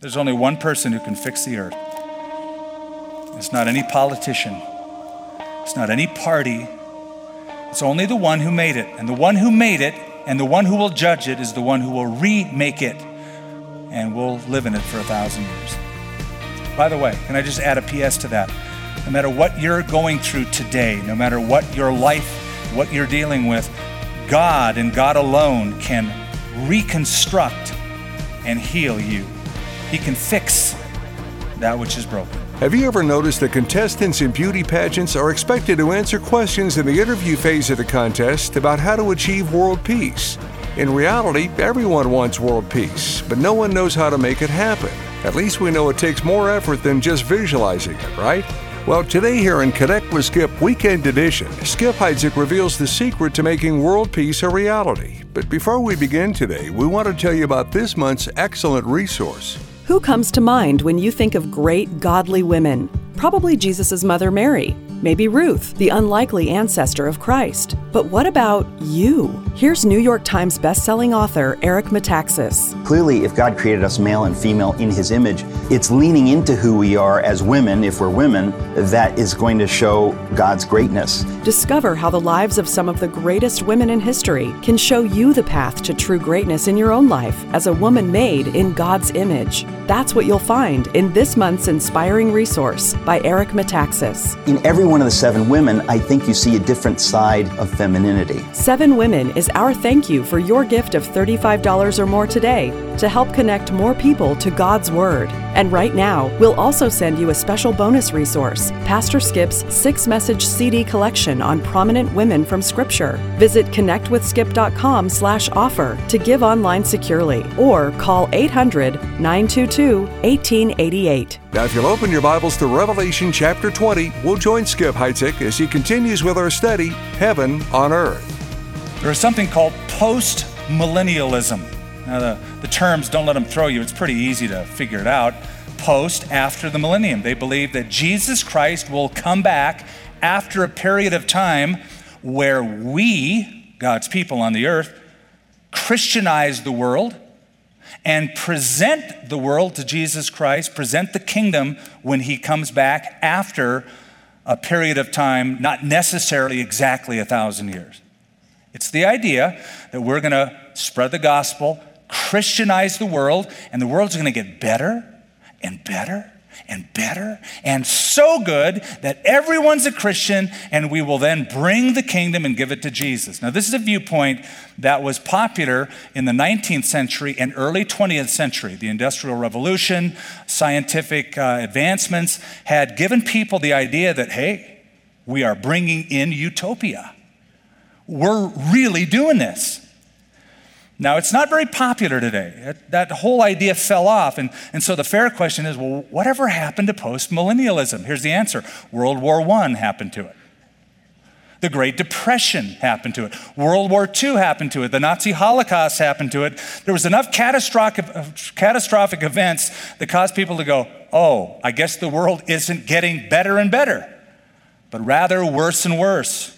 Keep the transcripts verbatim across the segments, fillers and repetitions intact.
There's only one person who can fix the earth. It's not any politician. It's not any party. It's only the one who made it. And the one who made it and the one who will judge it is the one who will remake it. And we'll live in it for a thousand years. By the way, can I just add a P S to that? No matter what you're going through today, no matter what your life, what you're dealing with, God and God alone can reconstruct and heal you. He can fix that which is broken. Have you ever noticed that contestants in beauty pageants are expected to answer questions in the interview phase of the contest about how to achieve world peace? In reality, everyone wants world peace, but no one knows how to make it happen. At least we know it takes more effort than just visualizing it, right? Well, today here in Connect with Skip Weekend Edition, Skip Heitzig reveals the secret to making world peace a reality. But before we begin today, we want to tell you about this month's excellent resource. Who comes to mind when you think of great, godly women? Probably Jesus' mother Mary, maybe Ruth, the unlikely ancestor of Christ. But what about you? Here's New York Times bestselling author Eric Metaxas. Clearly, if God created us male and female in His image, it's leaning into who we are as women, if we're women, that is going to show God's greatness. Discover how the lives of some of the greatest women in history can show you the path to true greatness in your own life as a woman made in God's image. That's what you'll find in this month's inspiring resource by Eric Metaxas. In every one of the seven women, I think you see a different side of femininity. Seven Women is our thank you for your gift of thirty-five dollars or more today to help connect more people to God's Word. And right now, we'll also send you a special bonus resource, Pastor Skip's six-message C D collection on prominent women from Scripture. Visit connectwithskip.com slash offer to give online securely or call eight hundred, nine two two, one eight eight eight. Now, if you'll open your Bibles to Revelation chapter twenty, we'll join Skip Heitzig as he continues with our study, Heaven on Earth. There is something called post-millennialism. Now, the, the terms, don't let them throw you. It's pretty easy to figure it out. Post, after the millennium. They believe that Jesus Christ will come back after a period of time where we, God's people on the earth, Christianize the world and present the world to Jesus Christ, present the kingdom when He comes back after a period of time, not necessarily exactly a thousand years. It's the idea that we're going to spread the gospel, Christianize the world, and the world's going to get better and better and better and so good that everyone's a Christian, and we will then bring the kingdom and give it to Jesus. Now, this is a viewpoint that was popular in the nineteenth century and early twentieth century. The Industrial Revolution, scientific uh, advancements had given people the idea that, hey, we are bringing in utopia. We're really doing this. Now, it's not very popular today. That, that whole idea fell off. And, and so the fair question is, well, whatever happened to post-millennialism? Here's the answer. World War One happened to it. The Great Depression happened to it. World War Two happened to it. The Nazi Holocaust happened to it. There was enough catastrophic, catastrophic events that caused people to go, oh, I guess the world isn't getting better and better, but rather worse and worse.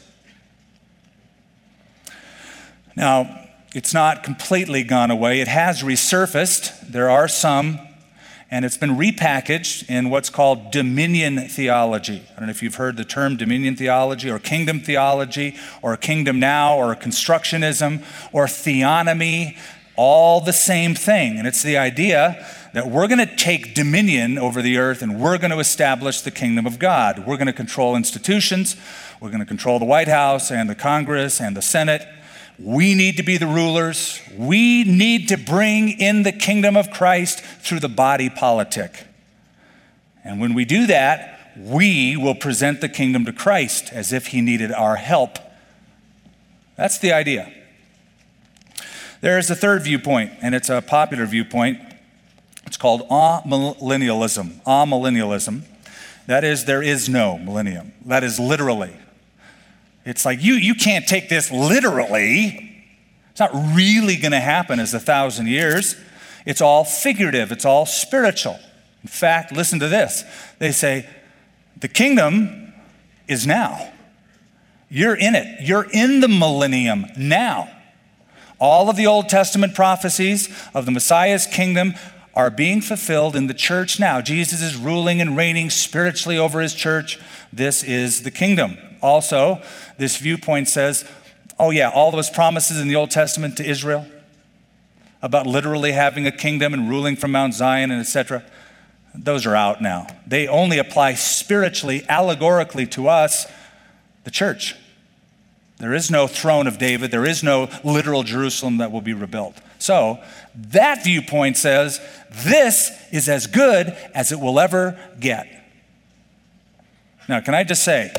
Now, it's not completely gone away. It has resurfaced. There are some, and it's been repackaged in what's called dominion theology. I don't know if you've heard the term dominion theology or kingdom theology or kingdom now or constructionism or theonomy, all the same thing. And it's the idea that we're going to take dominion over the earth and we're going to establish the kingdom of God. We're going to control institutions. We're going to control the White House and the Congress and the Senate. We need to be the rulers. We need to bring in the kingdom of Christ through the body politic. And when we do that, we will present the kingdom to Christ as if He needed our help. That's the idea. There is a third viewpoint, and it's a popular viewpoint. It's called amillennialism. Amillennialism. That is, there is no millennium. That is literally. It's like, you, you can't take this literally. It's not really going to happen as a thousand years. It's all figurative. It's all spiritual. In fact, listen to this. They say, the kingdom is now. You're in it. You're in the millennium now. All of the Old Testament prophecies of the Messiah's kingdom are being fulfilled in the church now. Jesus is ruling and reigning spiritually over his church. This is the kingdom. Also, this viewpoint says, oh yeah, all those promises in the Old Testament to Israel about literally having a kingdom and ruling from Mount Zion and et cetera, those are out now. They only apply spiritually, allegorically to us, the church. There is no throne of David. There is no literal Jerusalem that will be rebuilt. So that viewpoint says this is as good as it will ever get. Now, can I just say,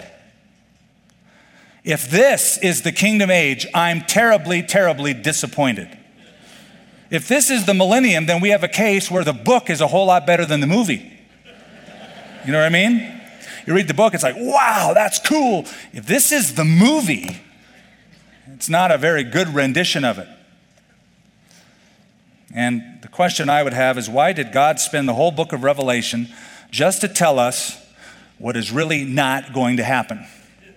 if this is the kingdom age, I'm terribly, terribly disappointed. If this is the millennium, then we have a case where the book is a whole lot better than the movie. You know what I mean? You read the book, it's like, wow, that's cool. If this is the movie, it's not a very good rendition of it. And the question I would have is, why did God spend the whole book of Revelation just to tell us what is really not going to happen?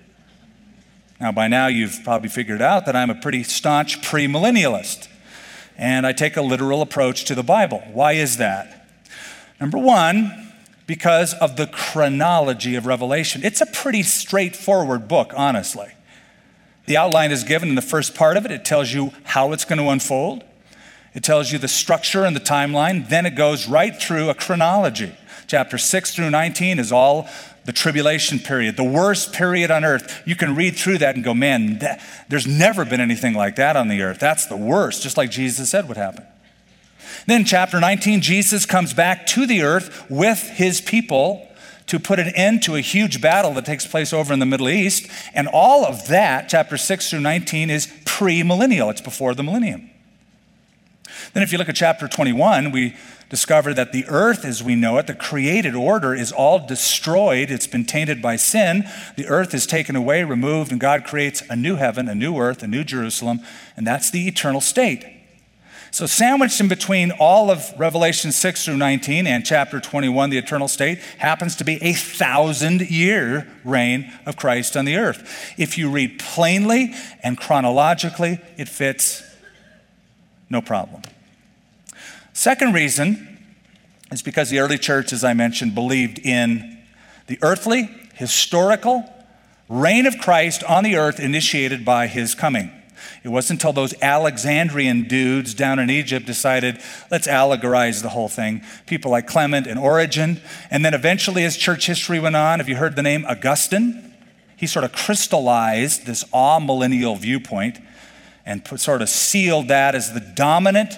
Now, by now, you've probably figured out that I'm a pretty staunch premillennialist, and I take a literal approach to the Bible. Why is that? Number one, because of the chronology of Revelation. It's a pretty straightforward book, honestly. The outline is given in the first part of it. It tells you how it's going to unfold. It tells you the structure and the timeline. Then it goes right through a chronology. Chapter six through nineteen is all the tribulation period, the worst period on earth. You can read through that and go, man, that, there's never been anything like that on the earth. That's the worst, just like Jesus said would happen. Then chapter nineteen, Jesus comes back to the earth with his people to put an end to a huge battle that takes place over in the Middle East. And all of that, chapter six through nineteen, is pre-millennial. It's before the millennium. Then if you look at chapter twenty-one, we discover that the earth as we know it, the created order, is all destroyed. It's been tainted by sin. The earth is taken away, removed, and God creates a new heaven, a new earth, a new Jerusalem, and that's the eternal state. So sandwiched in between all of Revelation six through nineteen and chapter twenty-one, the eternal state, happens to be a thousand-year reign of Christ on the earth. If you read plainly and chronologically, it fits, no problem. Second reason is because the early church, as I mentioned, believed in the earthly, historical reign of Christ on the earth initiated by his coming. It wasn't until those Alexandrian dudes down in Egypt decided, let's allegorize the whole thing. People like Clement and Origen. And then eventually, as church history went on, have you heard the name Augustine? He sort of crystallized this amillennial viewpoint and put, sort of sealed that as the dominant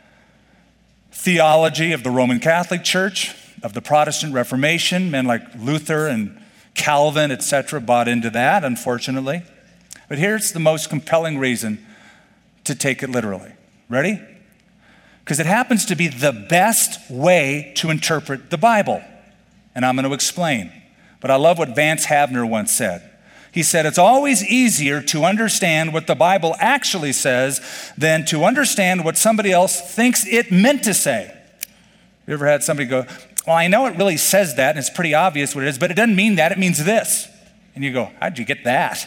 theology of the Roman Catholic Church, of the Protestant Reformation. Men like Luther and Calvin, et cetera, bought into that, unfortunately. But here's the most compelling reason to take it literally. Ready? Because it happens to be the best way to interpret the Bible. And I'm going to explain. But I love what Vance Havner once said. He said, it's always easier to understand what the Bible actually says than to understand what somebody else thinks it meant to say. You ever had somebody go, well, I know it really says that, and it's pretty obvious what it is, but it doesn't mean that, it means this. And you go, how'd you get that?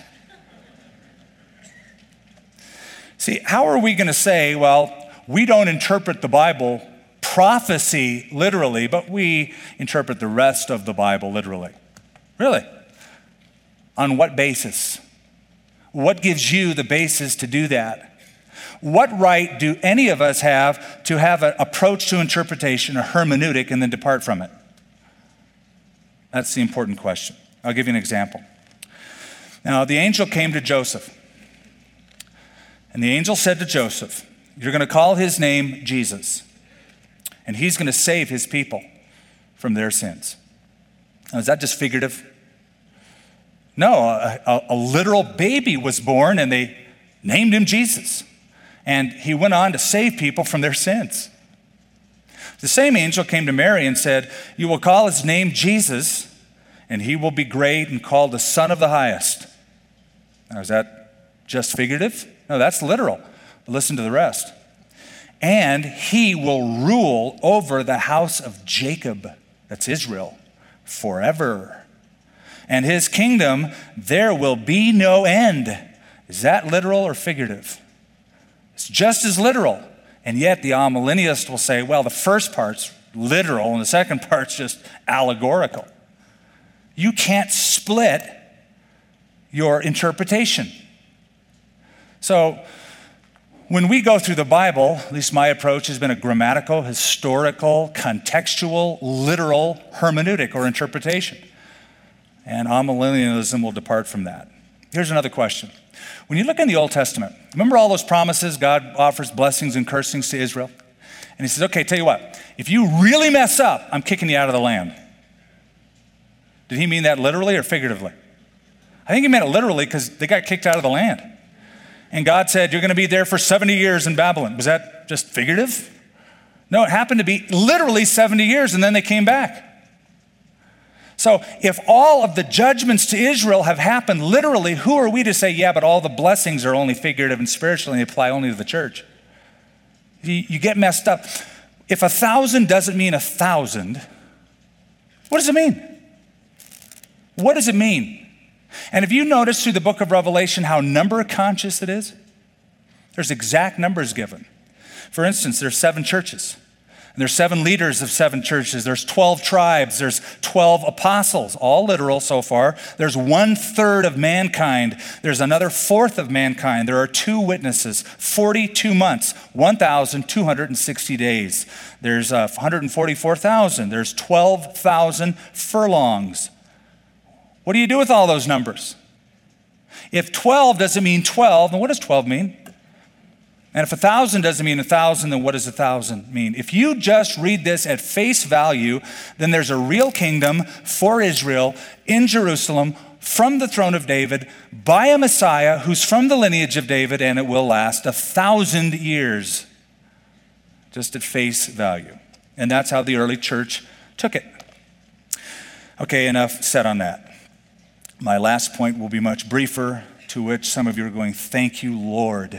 See, how are we going to say, well, we don't interpret the Bible prophecy literally, but we interpret the rest of the Bible literally? Really? On what basis? What gives you the basis to do that? What right do any of us have to have an approach to interpretation, a hermeneutic, and then depart from it? That's the important question. I'll give you an example. Now, the angel came to Joseph, and the angel said to Joseph, you're going to call his name Jesus, and he's going to save his people from their sins. Now, is that just figurative? No, a, a, a literal baby was born, and they named him Jesus. And he went on to save people from their sins. The same angel came to Mary and said, you will call his name Jesus, and he will be great and called the Son of the Highest. Now, is that just figurative? No, that's literal. But listen to the rest. And he will rule over the house of Jacob, that's Israel, forever. And his kingdom, there will be no end. Is that literal or figurative? It's just as literal. And yet the amillennialist will say, well, the first part's literal and the second part's just allegorical. You can't split your interpretation. So when we go through the Bible, at least my approach has been a grammatical, historical, contextual, literal hermeneutic or interpretation. And amillennialism will depart from that. Here's another question. When you look in the Old Testament, remember all those promises? God offers blessings and cursings to Israel. And he says, okay, tell you what, if you really mess up, I'm kicking you out of the land. Did he mean that literally or figuratively? I think he meant it literally because they got kicked out of the land. And God said, you're going to be there for seventy years in Babylon. Was that just figurative? No, it happened to be literally seventy years, and then they came back. So if all of the judgments to Israel have happened literally, who are we to say, yeah, but all the blessings are only figurative and spiritual and they apply only to the church? You, you get messed up. If a thousand doesn't mean a thousand, what does it mean? What does it mean? And if you notice through the book of Revelation how number conscious it is, there's exact numbers given. For instance, there's seven churches. And there's seven leaders of seven churches. There's twelve tribes. There's twelve apostles, all literal so far. There's one third of mankind. There's another fourth of mankind. There are two witnesses, forty-two months, one thousand two hundred sixty days. There's uh, one hundred forty-four thousand. There's twelve thousand furlongs. What do you do with all those numbers? If twelve doesn't mean twelve, then what does twelve mean? And if a thousand doesn't mean a thousand, then what does a thousand mean? If you just read this at face value, then there's a real kingdom for Israel in Jerusalem from the throne of David by a Messiah who's from the lineage of David, and it will last a thousand years, just at face value. And that's how the early church took it. Okay, enough said on that. My last point will be much briefer, to which some of you are going, thank you, Lord.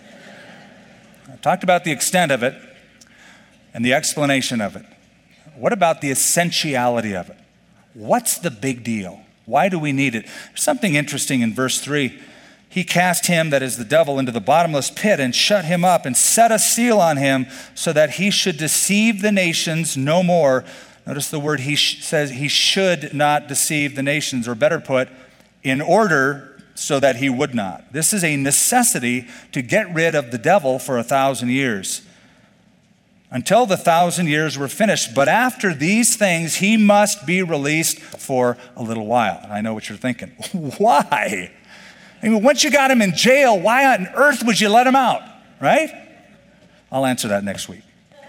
I've talked about the extent of it and the explanation of it. What about the essentiality of it? What's the big deal? Why do we need it? There's something interesting in verse three. He cast him, that is the devil, into the bottomless pit and shut him up and set a seal on him so that he should deceive the nations no more. Notice the word he sh- says he should not deceive the nations, or better put, in order so that he would not. This is a necessity to get rid of the devil for a thousand years, until the thousand years were finished. But after these things, he must be released for a little while. And I know what you're thinking. Why? I mean, once you got him in jail, why on earth would you let him out, right? I'll answer that next week.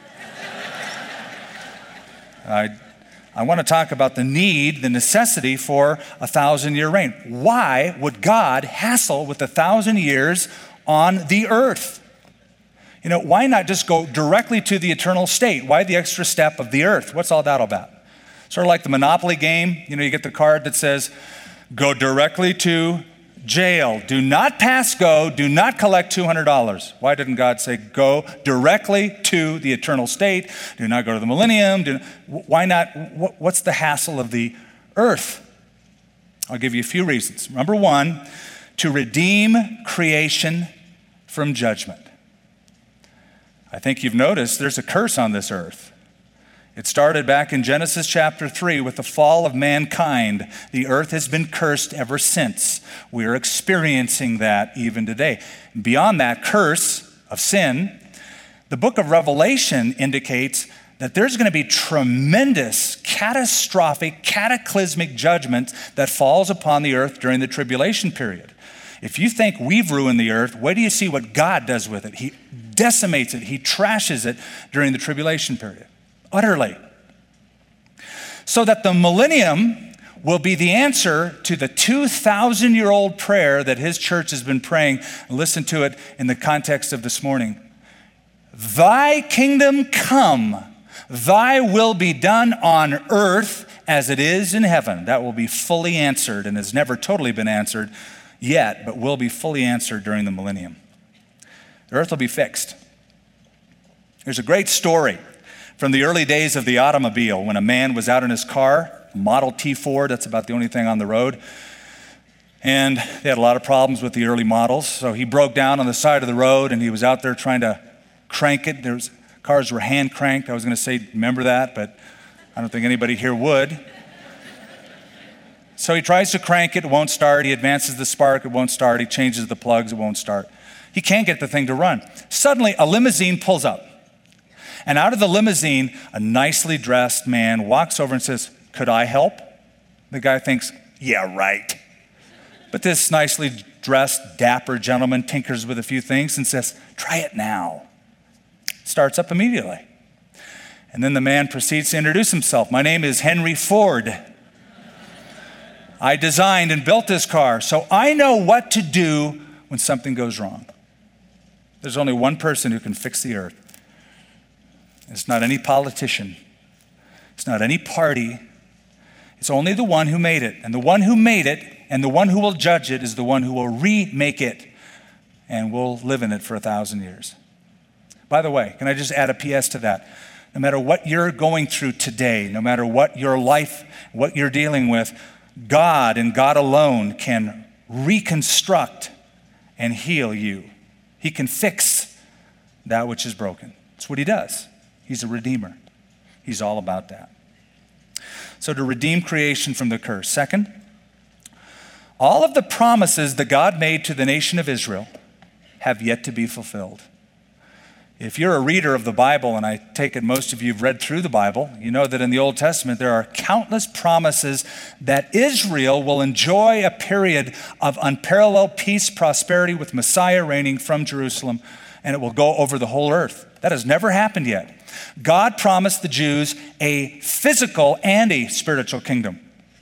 I I want to talk about the need, the necessity for a thousand-year reign. Why would God hassle with a thousand years on the earth? You know, why not just go directly to the eternal state? Why the extra step of the earth? What's all that about? Sort of like the Monopoly game. You know, you get the card that says, go directly to jail. Do not pass go. Do not collect two hundred dollars. Why didn't God say go directly to the eternal state? Do not go to the millennium. Do, why not? What, what's the hassle of the earth? I'll give you a few reasons. Number one, to redeem creation from judgment. I think you've noticed there's a curse on this earth. It started back in Genesis chapter three with the fall of mankind. The earth has been cursed ever since. We're experiencing that even today. Beyond that curse of sin, the book of Revelation indicates that there's going to be tremendous, catastrophic, cataclysmic judgment that falls upon the earth during the tribulation period. If you think we've ruined the earth, wait till you see what God does with it. He decimates it. He trashes it during the tribulation period. Utterly. So that the millennium will be the answer to the two thousand year old prayer that his church has been praying. Listen to it in the context of this morning. Thy kingdom come, thy will be done on earth as it is in heaven. That will be fully answered and has never totally been answered yet, but will be fully answered during the millennium. The earth will be fixed. There's a great story from the early days of the automobile when a man was out in his car, Model T Ford, that's about the only thing on the road. And they had a lot of problems with the early models. So he broke down on the side of the road and he was out there trying to crank it. There's, cars were hand cranked. I was going to say, remember that, but I don't think anybody here would. So he tries to crank it, it won't start. He advances the spark, it won't start. He changes the plugs, it won't start. He can't get the thing to run. Suddenly, a limousine pulls up. And out of the limousine, a nicely dressed man walks over and says, "Could I help?" The guy thinks, "Yeah, right." But this nicely dressed, dapper gentleman tinkers with a few things and says, "Try it now." Starts up immediately. And then the man proceeds to introduce himself. "My name is Henry Ford. I designed and built this car, so I know what to do when something goes wrong. There's only one person who can fix the earth. It's not any politician. It's not any party. It's only the one who made it. And the one who made it and the one who will judge it is the one who will remake it, and we'll live in it for a thousand years." By the way, can I just add a P S to that? No matter what you're going through today, no matter what your life, what you're dealing with, God and God alone can reconstruct and heal you. He can fix that which is broken. That's what he does. He's a redeemer. He's all about that. So to redeem creation from the curse. Second, all of the promises that God made to the nation of Israel have yet to be fulfilled. If you're a reader of the Bible, and I take it most of you have read through the Bible, you know that in the Old Testament there are countless promises that Israel will enjoy a period of unparalleled peace, prosperity with Messiah reigning from Jerusalem, and it will go over the whole earth. That has never happened yet. God promised the Jews a physical and a spiritual kingdom.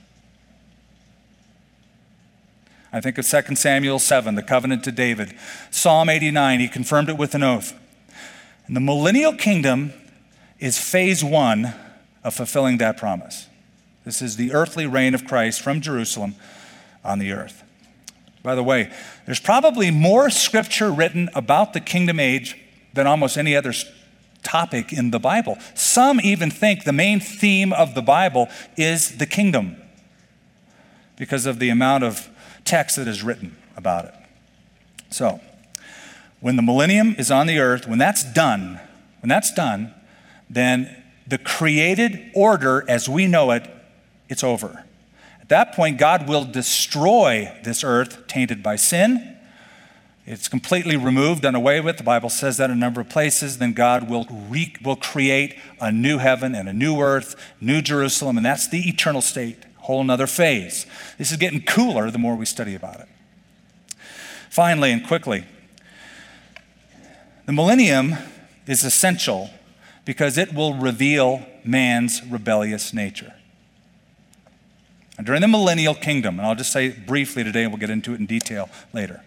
I think of Second Samuel seven, the covenant to David. Psalm eighty-nine, he confirmed it with an oath. And the millennial kingdom is phase one of fulfilling that promise. This is the earthly reign of Christ from Jerusalem on the earth. By the way, there's probably more scripture written about the kingdom age than almost any other topic in the Bible. Some even think the main theme of the Bible is the kingdom because of the amount of text that is written about it. So, when the millennium is on the earth, when that's done, when that's done, then the created order as we know it, it's over. At that point, God will destroy this earth tainted by sin. It's completely removed, done away with. The Bible says that in a number of places. Then God will, re- will create a new heaven and a new earth, new Jerusalem, and that's the eternal state, whole nother phase. This is getting cooler the more we study about it. Finally and quickly, the millennium is essential because it will reveal man's rebellious nature. And during the millennial kingdom, and I'll just say it briefly today and we'll get into it in detail later,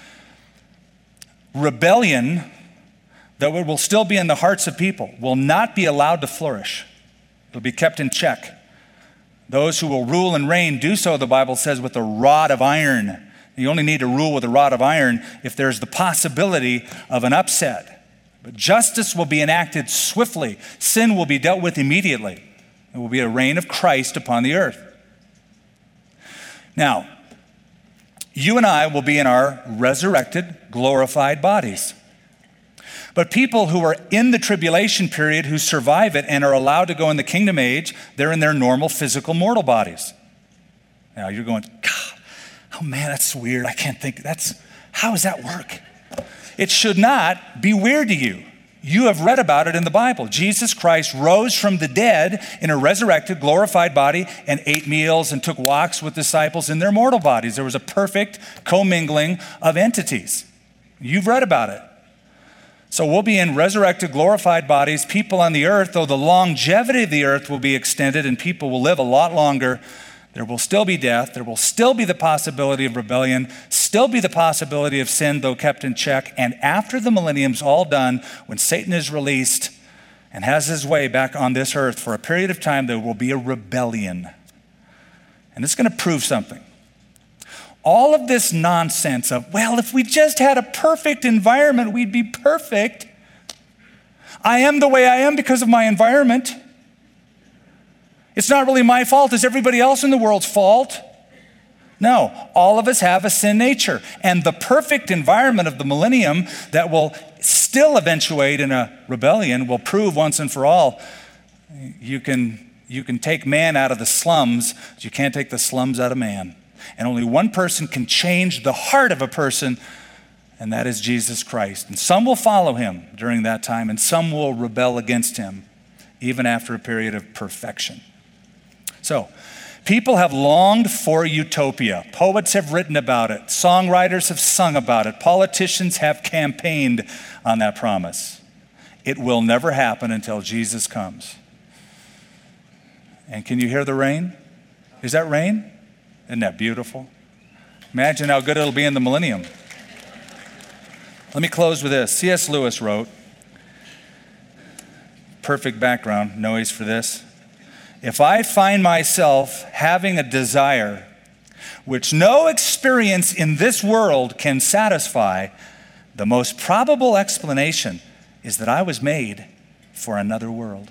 rebellion, though it will still be in the hearts of people, will not be allowed to flourish. It will be kept in check. Those who will rule and reign do so, the Bible says, with a rod of iron. You only need to rule with a rod of iron if there's the possibility of an upset. But justice will be enacted swiftly. Sin will be dealt with immediately. There will be a reign of Christ upon the earth. Now, you and I will be in our resurrected, glorified bodies. But people who are in the tribulation period, who survive it and are allowed to go in the kingdom age, they're in their normal physical mortal bodies. Now you're going, God, oh man, that's weird. I can't think, that's, how does that work? It should not be weird to you. You have read about it in the Bible. Jesus Christ rose from the dead in a resurrected, glorified body and ate meals and took walks with disciples in their mortal bodies. There was a perfect commingling of entities. You've read about it. So we'll be in resurrected, glorified bodies. People on the earth, though the longevity of the earth will be extended and people will live a lot longer, there will still be death. There will still be the possibility of rebellion, still be the possibility of sin, though kept in check. And after the millennium's all done, when Satan is released and has his way back on this earth for a period of time, there will be a rebellion. And it's going to prove something. All of this nonsense of, well, if we just had a perfect environment, we'd be perfect. I am the way I am because of my environment. It's not really my fault. It's everybody else in the world's fault. No, all of us have a sin nature. And the perfect environment of the millennium that will still eventuate in a rebellion will prove once and for all, you can, you can take man out of the slums, but you can't take the slums out of man. And only one person can change the heart of a person, and that is Jesus Christ. And some will follow him during that time, and some will rebel against him, even after a period of perfection. So, people have longed for utopia. Poets have written about it. Songwriters have sung about it. Politicians have campaigned on that promise. It will never happen until Jesus comes. And can you hear the rain? Is that rain? Isn't that beautiful? Imagine how good it'll be in the millennium. Let me close with this. C S Lewis wrote, perfect background noise for this. If I find myself having a desire which no experience in this world can satisfy, the most probable explanation is that I was made for another world.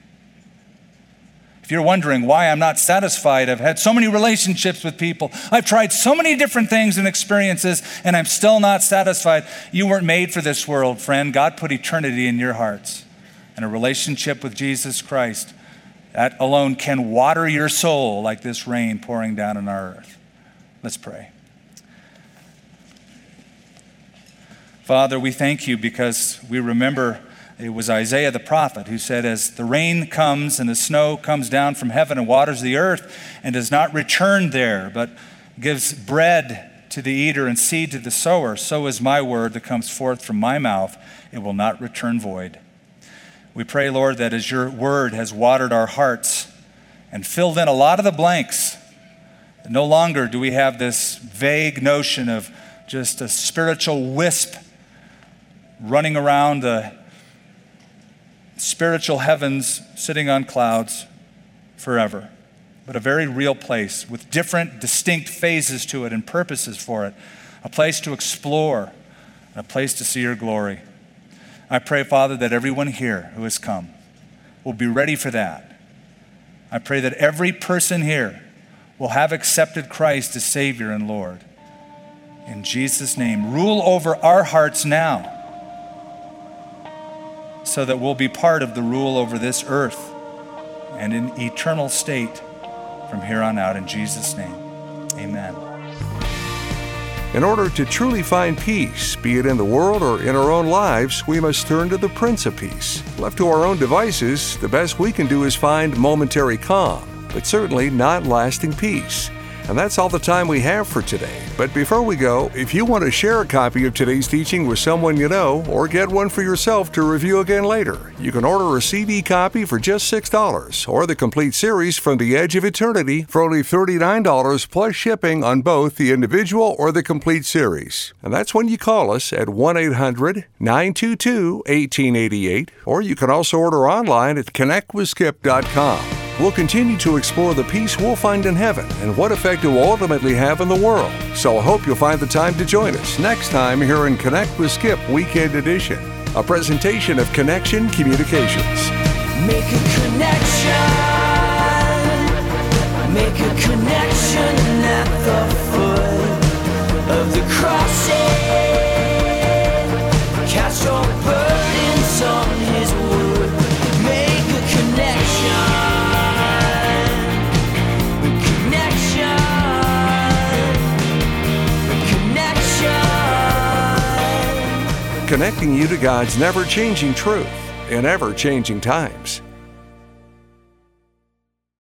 If you're wondering why I'm not satisfied, I've had so many relationships with people, I've tried so many different things and experiences, and I'm still not satisfied. You weren't made for this world, friend. God put eternity in your hearts. And a relationship with Jesus Christ, that alone can water your soul like this rain pouring down on our earth. Let's pray. Father, we thank you because we remember it was Isaiah the prophet who said, as the rain comes and the snow comes down from heaven and waters the earth and does not return there, but gives bread to the eater and seed to the sower, so is my word that comes forth from my mouth. It will not return void. We pray, Lord, that as your word has watered our hearts and filled in a lot of the blanks, no longer do we have this vague notion of just a spiritual wisp running around the spiritual heavens sitting on clouds forever, but a very real place with different distinct phases to it and purposes for it, a place to explore, and a place to see your glory. I pray, Father, that everyone here who has come will be ready for that. I pray that every person here will have accepted Christ as Savior and Lord. In Jesus' name, rule over our hearts now, so that we'll be part of the rule over this earth and in eternal state from here on out. In Jesus' name, amen. In order to truly find peace, be it in the world or in our own lives, we must turn to the Prince of Peace. Left to our own devices, the best we can do is find momentary calm, but certainly not lasting peace. And that's all the time we have for today. But before we go, if you want to share a copy of today's teaching with someone you know, or get one for yourself to review again later, you can order a C D copy for just six dollars, or the complete series From the Edge of Eternity for only thirty-nine dollars plus shipping on both the individual or the complete series. And that's when you call us at one eight hundred nine two two one eight eight eight, or you can also order online at connect with skip dot com. We'll continue to explore the peace we'll find in heaven and what effect it will ultimately have in the world. So I hope you'll find the time to join us next time here in Connect with Skip Weekend Edition, a presentation of Connection Communications. Make a connection, make a connection at the foot of the cross. Cast your burdens on his wood. Make a connection. Connecting you to God's never-changing truth in ever-changing times.